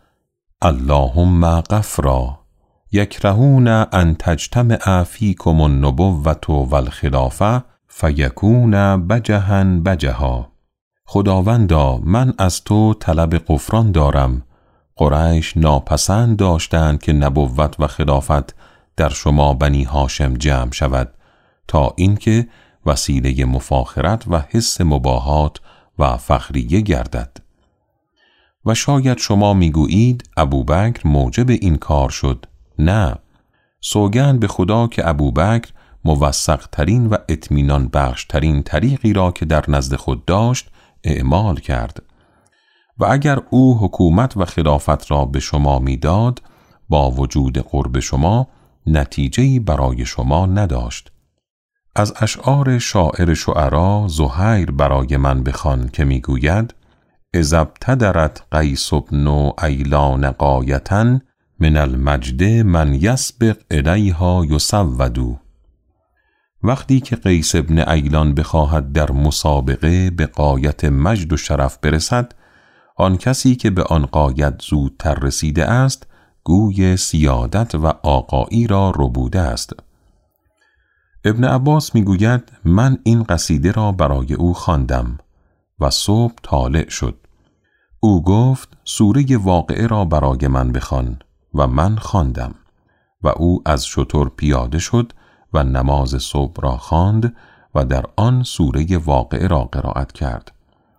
اللهم غفرا یکرهون ان تجتمع فیکم النبوة والخلافه فیکون بجها بجها. خداوندا، من از تو طلب غفران دارم. قریش ناپسند داشتند که نبوت و خلافت در شما بنی هاشم جمع شود، تا اینکه وسیله مفاخرت و حس مباهات و فخریه گردد. و شاید شما میگویید ابوبکر موجب این کار شد. نه، سوگند به خدا که ابوبکر موثق ترین و اطمینان بخش ترین طریقی را که در نزد خود داشت اعمال کرد و اگر او حکومت و خلافت را به شما میداد، با وجود قرب شما نتیجه‌ای برای شما نداشت. از اشعار شاعر شعرا زهیر برای من بخوان که میگوید: اذا ابتدرت قیس بن ایلان غایة من المجد من یسبق الیها یسود. وقتی که قیس ابن ایلان بخواهد در مسابقه به غایت مجد و شرف برسد، آن کسی که به آن غایت زودتر رسیده است گوی سیادت و آقایی را ربوده است. ابن عباس میگوید: من این قصیده را برای او خواندم و صبح طالع شد. او گفت: سوره واقعه را برای من بخوان و من خواندم و او از شتر پیاده شد و نماز صبح را خواند و در آن سوره واقعه را قرائت کرد.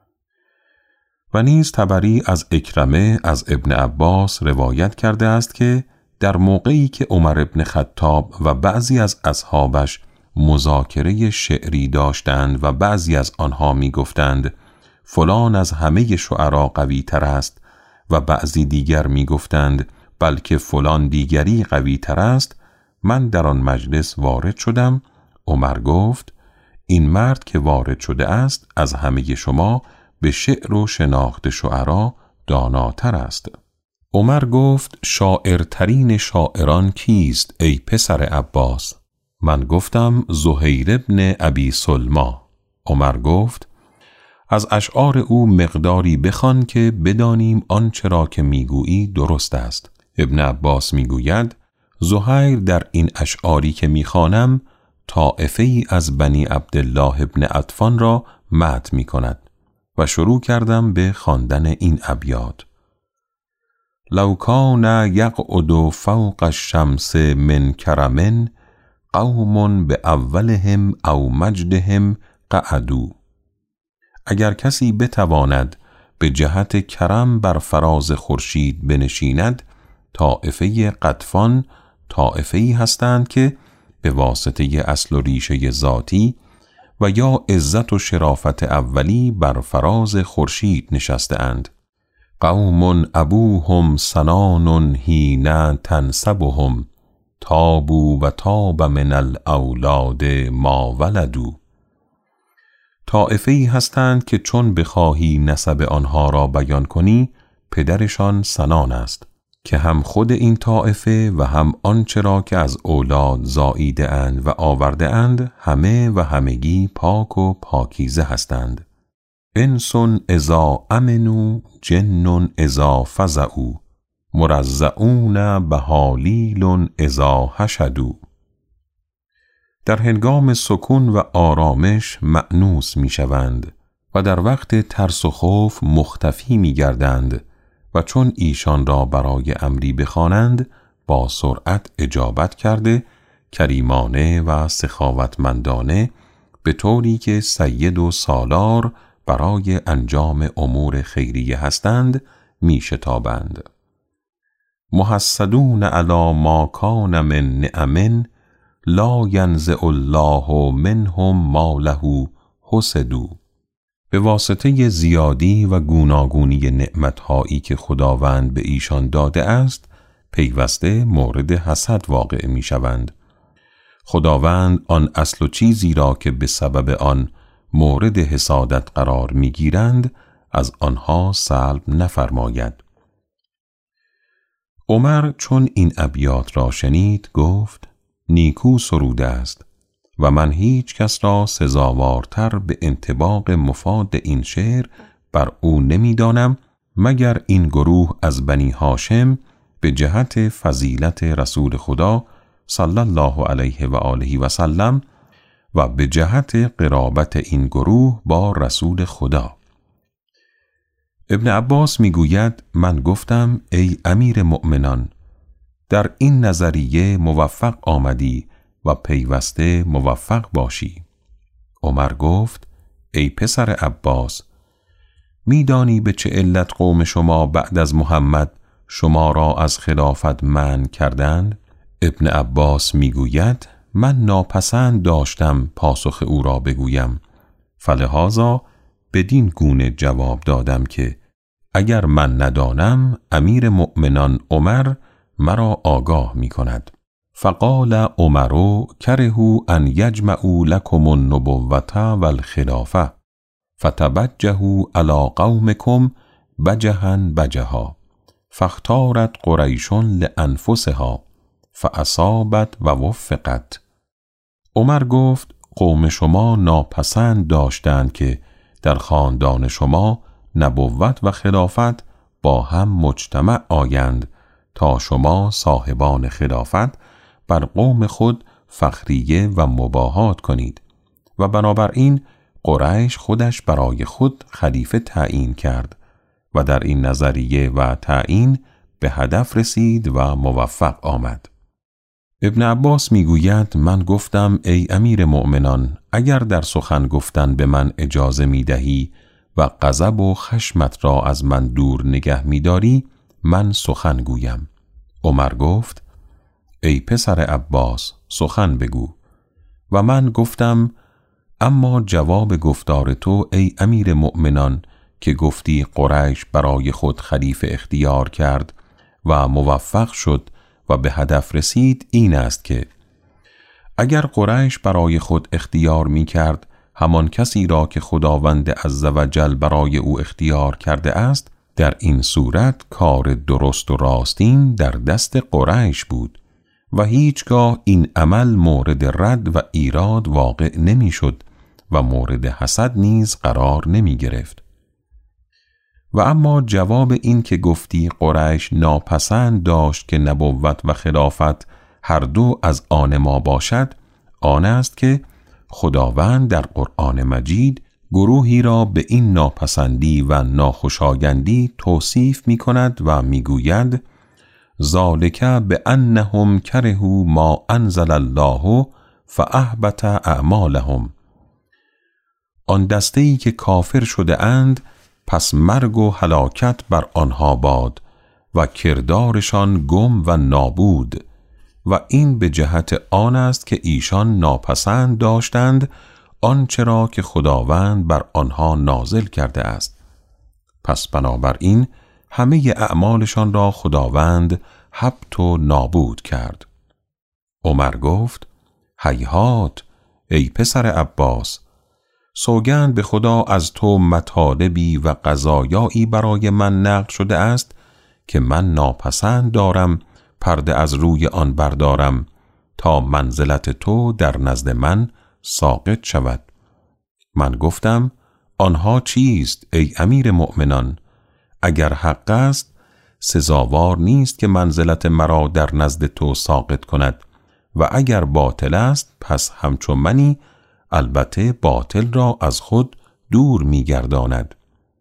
و نیز طبری از اکرمه از ابن عباس روایت کرده است که در موقعی که عمر ابن خطاب و بعضی از اصحابش مذاکره شعری داشتند و بعضی از آنها می گفتند فلان از همه شعرا قوی تر است و بعضی دیگر می گفتند بلکه فلان دیگری قوی تر است، من در آن مجلس وارد شدم. عمر گفت: این مرد که وارد شده است از همه شما به شعر و شناخت شعرا داناتر است. عمر گفت: شاعرترین شاعران کیست ای پسر عباس؟ من گفتم: زهیر ابن ابی سلما. عمر گفت: از اشعار او مقداری بخوان که بدانیم آنچه را که میگویی درست است. ابن عباس میگوید: زهیر در این اشعاری که میخوانم طائفه ای از بنی عبدالله ابن عطفان را مدح میکند و شروع کردم به خواندن این ابیات: لو کان یقعد فوق الشمس من کرم قوم باولهم او مجدهم قعدوا. اگر کسی بتواند به جهت کرم بر فراز خورشید بنشیند، طائفه قطفان طائفه‌ای هستند که به واسطه اصل و ریشه ذاتی و یا عزت و شرافت اولی بر فراز خورشید نشسته اند. قوم ابوهم سنان حین تنسبهم تابوا و تاب من الاولاد ما ولدوا. طائفه‌ای هستند که چون بخواهی نسب آنها را بیان کنی، پدرشان سنان است که هم خود این طائفه و هم آنچه را که از اولاد زاییده اند و آورده اند همه و همگی پاک و پاکیزه هستند. انس اذا امنوا جن اذا فزعوا مرزعون بهالیل اذا حشدوا. در هنگام سکون و آرامش مأنوس می شوند و در وقت ترس و خوف مختفی می گردند و چون ایشان را برای امری بخوانند با سرعت اجابت کرده کریمانه و سخاوتمندانه به طوری که سید و سالار برای انجام امور خیریه هستند می شتابند. محسدون علی ما کان من نعم لا ینزع الله منهم ما له حسدوا. به واسطه زیادی و گوناگونی نعمتهایی که خداوند به ایشان داده است پیوسته مورد حسد واقع می شوند. خداوند آن اصل و چیزی را که به سبب آن مورد حسادت قرار می گیرند از آنها سلب نفرماید. عمر چون این ابیات را شنید گفت نیکو سروده است و من هیچ کس را سزاوارتر به انطباق مفاد این شعر بر او نمی دانم مگر این گروه از بنی هاشم به جهت فضیلت رسول خدا صلی الله علیه و آله و سلم و به جهت قرابت این گروه با رسول خدا. ابن عباس میگوید من گفتم ای امیر مؤمنان در این نظریه موفق آمدی و پیوسته موفق باشی. عمر گفت ای پسر عباس میدانی به چه علت قوم شما بعد از محمد شما را از خلافت منع کردند؟ ابن عباس میگوید من ناپسند داشتم پاسخ او را بگویم فلهذا بدین گونه جواب دادم که اگر من ندانم امیر مؤمنان عمر مرا آگاه می کند. فقال عمر کرهوا ان یجمعوا لکم النبوة والخلافة فتبجحوا علی قومکم بجحا بجحا فاختارت قریش لانفسها فاصابت و وفقت. عمر گفت قوم شما ناپسند داشتند که در خاندان شما نبوت و خلافت با هم مجتمع آیند تا شما صاحبان خلافت بر قوم خود فخریه و مباهات کنید و بنابراین قریش خودش برای خود خلیفه تعیین کرد و در این نظریه و تعیین به هدف رسید و موفق آمد. ابن عباس میگوید من گفتم ای امیر مؤمنان اگر در سخن گفتن به من اجازه میدهی و غضب و خشمت را از من دور نگه میداری من سخن گویم. عمر گفت ای پسر عباس سخن بگو. و من گفتم اما جواب گفتار تو ای امیر مؤمنان که گفتی قریش برای خود خلیفه اختیار کرد و موفق شد و به هدف رسید این است که اگر قریش برای خود اختیار می کرد همان کسی را که خداوند عزوجل برای او اختیار کرده است در این صورت کار درست و راستین در دست قریش بود و هیچگاه این عمل مورد رد و ایراد واقع نمی شد و مورد حسد نیز قرار نمی گرفت. و اما جواب این که گفتی قریش ناپسند داشت که نبوت و خلافت هر دو از آن ما باشد آن است که خداوند در قرآن مجید گروهی را به این ناپسندی و ناخوشایندی توصیف می کند و می گوید ذالک بانهم کرهوا ما انزل الله فاحبط اعمالهم. آن دسته‌ای که کافر شده اند پس مرگ و هلاکت بر آنها باد و کردارشان گم و نابود و این به جهت آن است که ایشان ناپسند داشتند آنچه را که خداوند بر آنها نازل کرده است. پس بنابراین همه اعمالشان را خداوند حبط و نابود کرد. عمر گفت هیهات ای پسر عباس سوگند به خدا از تو مطالبی و قضایایی برای من نقل شده است که من ناپسند دارم پرده از روی آن بردارم تا منزلت تو در نزد من ساقط شود. من گفتم آنها چیست ای امیر مؤمنان؟ اگر حق است سزاوار نیست که منزلت مرا در نزد تو ساقط کند و اگر باطل است پس همچون منی البته باطل را از خود دور می‌گرداند.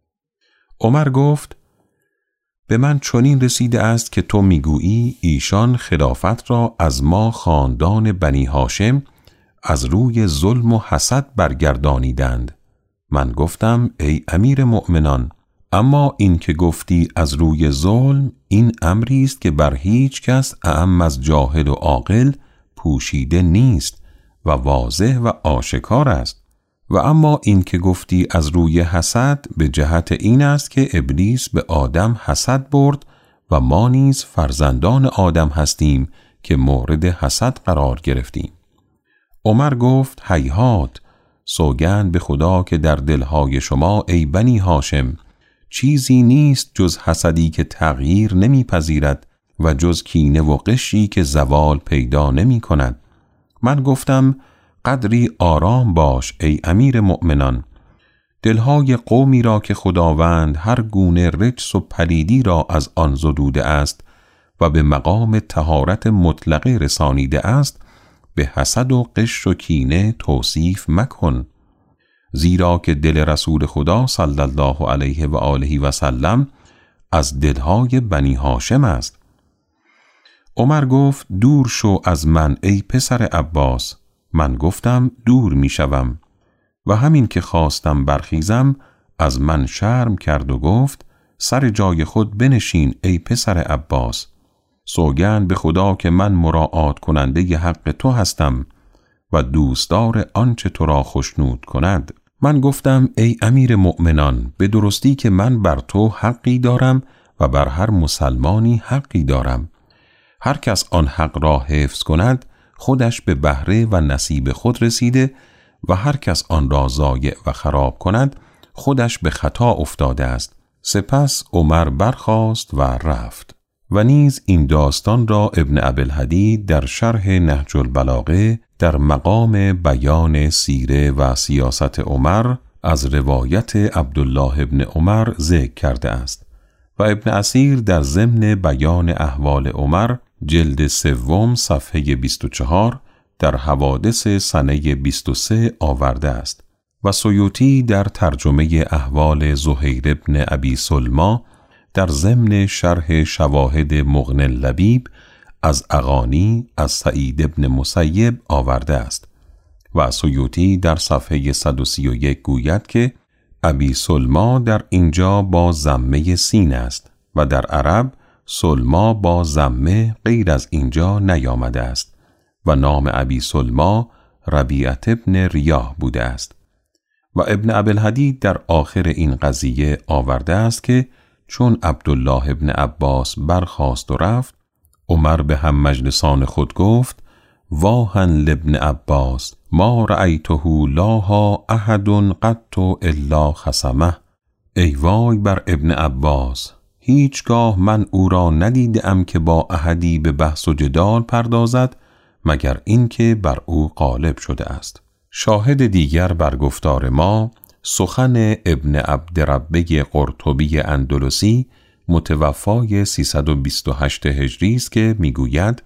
عمر گفت به من چنین رسیده است که تو میگویی ایشان خلافت را از ما خاندان بنی هاشم از روی ظلم و حسد برگردانیدند. من گفتم ای امیر مؤمنان، اما این که گفتی از روی ظلم، این امری است که بر هیچ کس اعم از جاهل و عاقل پوشیده نیست و واضح و آشکار است. و اما این که گفتی از روی حسد، به جهت این است که ابلیس به آدم حسد برد و ما نیز فرزندان آدم هستیم که مورد حسد قرار گرفتیم. عمر گفت هیهات، سوگند به خدا که در دلهای شما ای بنی هاشم چیزی نیست جز حسدی که تغییر نمیپذیرد و جز کینه و غشی که زوال پیدا نمی کند. من گفتم قدری آرام باش ای امیر مؤمنان. دلهای قومی را که خداوند هر گونه رجس و پلیدی را از آن زدوده است و به مقام طهارت مطلقه رسانیده است، به حسد و غش و کینه توصیف مکن، زیرا که دل رسول خدا صلی الله علیه و آله و سلم از دلهای بنی هاشم است. عمر گفت دور شو از من ای پسر عباس. من گفتم دور می شوم و همین که خواستم برخیزم از من شرم کرد و گفت سر جای خود بنشین ای پسر عباس. سوگند به خدا که من مراعات کننده ی حق تو هستم و دوستدار آنچه تو را خشنود کند. من گفتم ای امیر مؤمنان، به درستی که من بر تو حقی دارم و بر هر مسلمانی حقی دارم. هر کس آن حق را حفظ کند خودش به بهره و نصیب خود رسیده و هر کس آن را ضایع و خراب کند خودش به خطا افتاده است. سپس عمر برخاست و رفت. و نیز این داستان را ابن ابوالحدید در شرح نهج البلاغه در مقام بیان سیره و سیاست عمر از روایت عبدالله ابن عمر ذکر کرده است و ابن اثیر در ضمن بیان احوال عمر جلد سوم صفحه 24 در حوادث سنه 23 آورده است و سیوطی در ترجمه احوال زهیر ابن ابی سلما در ضمن شرح شواهد مغنی اللبیب از اغانی از سعید ابن مسیب آورده است و سیوطی در صفحه 131 گوید که ابی سلما در اینجا با ضمه سین است و در عرب سلما با ضمه غیر از اینجا نیامده است و نام ابی سلما ربیعت ابن ریاح بوده است. و ابن ابوالحدید در آخر این قضیه آورده است که چون عبدالله ابن عباس برخاست و رفت، عمر به هم مجلسان خود گفت واهن لابن عباس ما رأیته لاها احد قط الا خصمه. ای وای بر ابن عباس، هیچگاه من او را ندیدم که با احدی به بحث و جدال پردازد مگر اینکه بر او غالب شده است. شاهد دیگر بر گفتار ما سخن ابن عبدربه قرطبی اندلسی متوفای 328 هجری است که میگوید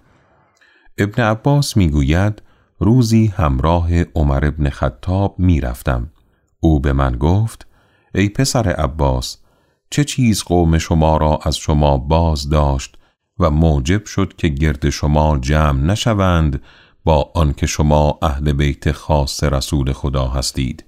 ابن عباس میگوید روزی همراه عمر ابن خطاب میرفتم. او به من گفت ای پسر عباس، چه چیز قوم شما را از شما باز داشت و موجب شد که گرد شما جمع نشوند با آنکه شما اهل بیت خاص رسول خدا هستید؟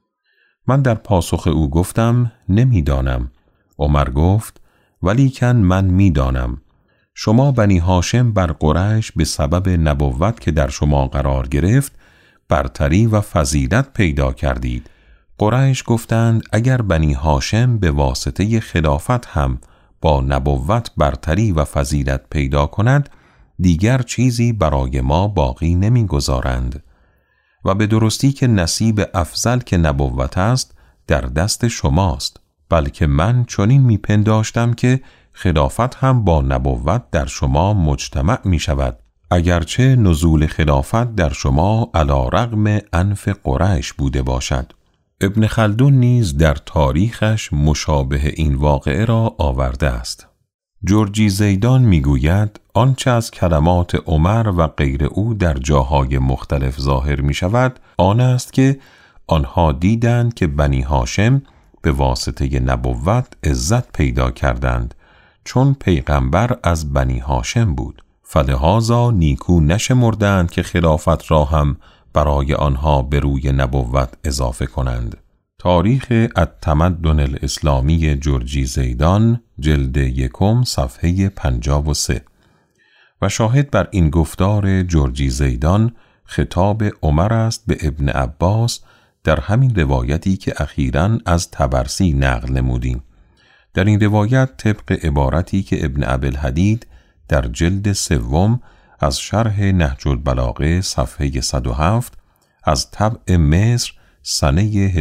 من در پاسخ او گفتم نمیدانم. عمر گفت ولیکن من میدانم. شما بنی هاشم بر قریش به سبب نبوت که در شما قرار گرفت برتری و فضیلت پیدا کردید. قریش گفتند اگر بنی هاشم به واسطه خلافت هم با نبوت برتری و فضیلت پیدا کند دیگر چیزی برای ما باقی نمیگذارند و به درستی که نصیب افضل که نبوت است در دست شماست، بلکه من چنین میپنداشتم که خلافت هم با نبوت در شما مجتمع می شود، اگرچه نزول خلافت در شما علی رغم انف قریش بوده باشد. ابن خلدون نیز در تاریخش مشابه این واقعه را آورده است. جرجی زیدان میگوید آنچه از کلمات عمر و غیر او در جاهای مختلف ظاهر می شود آن است که آنها دیدند که بنی هاشم به واسطه نبوت عزت پیدا کردند چون پیغمبر از بنی هاشم بود، فلهذا نیکو نشمردند که خلافت را هم برای آنها به روی نبوت اضافه کنند. تاریخ التمدن الاسلامی جرجی زیدان جلد 1 صفحه 53. و شاهد بر این گفتار جرجی زیدان خطاب عمر است به ابن عباس در همین روایتی که اخیراً از طبرسی نقل نمودیم. در این روایت طبق عبارتی که ابن ابی‌الحدید در جلد 3 از شرح نهج البلاغه صفحه 107 از طبع مصر سنه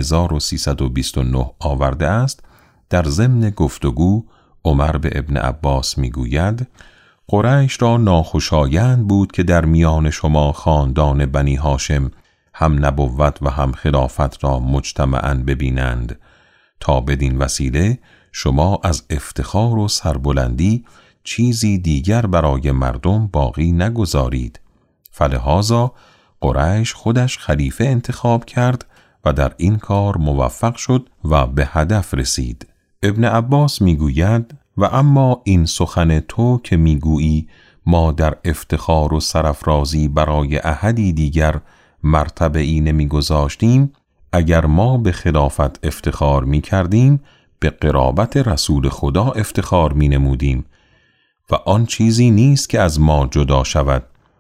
1329 آورده است، در ضمن گفتگو عمر به ابن عباس میگوید قریش را ناخوشایند بود که در میان شما خاندان بنی هاشم هم نبوت و هم خلافت را مجتمعاً ببینند تا بدین وسیله شما از افتخار و سربلندی چیزی دیگر برای مردم باقی نگذارید. فلهذا قریش خودش خلیفه انتخاب کرد و در این کار موفق شد و به هدف رسید. ابن عباس میگوید و اما این سخن تو که میگویی ما در افتخار و سرافرازی برای احدی دیگر مرتبه ای نمیگذاشتیم، اگر ما به خلافت افتخار میکردیم به قرابت رسول خدا افتخار مینمودیم و آن چیزی نیست که از ما جدا شود،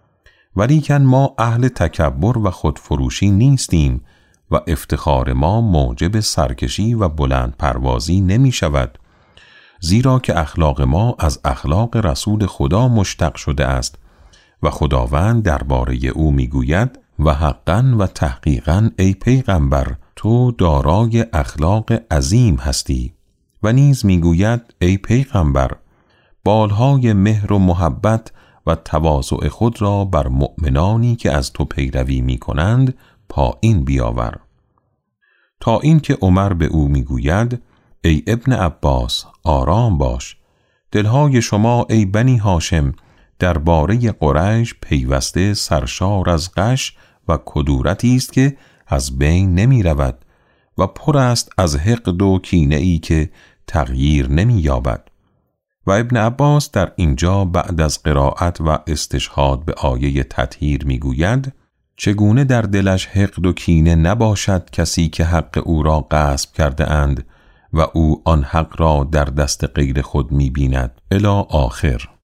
ولیکن ما اهل تکبر و خودفروشی نیستیم و افتخار ما موجب سرکشی و بلند پروازی نمی شود، زیرا که اخلاق ما از اخلاق رسول خدا مشتق شده است و خداوند درباره او می گوید و حقاً و تحقیقاً ای پیغمبر تو دارای اخلاق عظیم هستی. و نیز می گوید ای پیغمبر بالهای مهر و محبت و تواضع خود را بر مؤمنانی که از تو پیروی می کنند پایین بیاور. تا این که عمر به او می گوید ای ابن عباس آرام باش، دلهای شما ای بنی هاشم درباره قریش پیوسته سرشار از غش و کدورتی است که از بین نمی رود و پر است از حقد و کینه ای که تغییر نمی یابد. و ابن عباس در اینجا بعد از قرائت و استشهاد به آیه تطهیر می گوید چگونه در دلش حقد و کینه نباشد کسی که حق او را غصب کرده اند و او آن حق را در دست غیر خود می بیند الی آخر.